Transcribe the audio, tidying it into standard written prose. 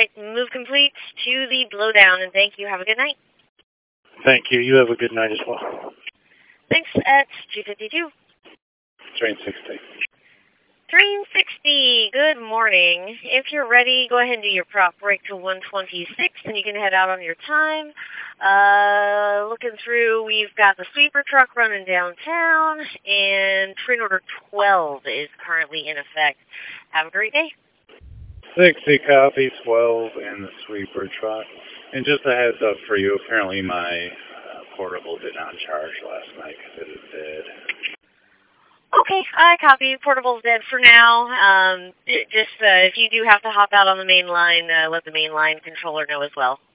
right, move complete to the blowdown, and thank you. Have a good night. Thank you. You have a good night as well. Thanks at 252. Train 60. Train 60, good morning. If you're ready, go ahead and do your prop break to 126, and you can head out on your time. Looking through, we've got the sweeper truck running downtown, and train order 12 is currently in effect. Have a great day. 60 copy, 12 in the sweeper truck. And just a heads up for you, apparently my portable did not charge last night because it is dead. Okay, I copy. Portable's dead for now. If you do have to hop out on the main line, let the main line controller know as well.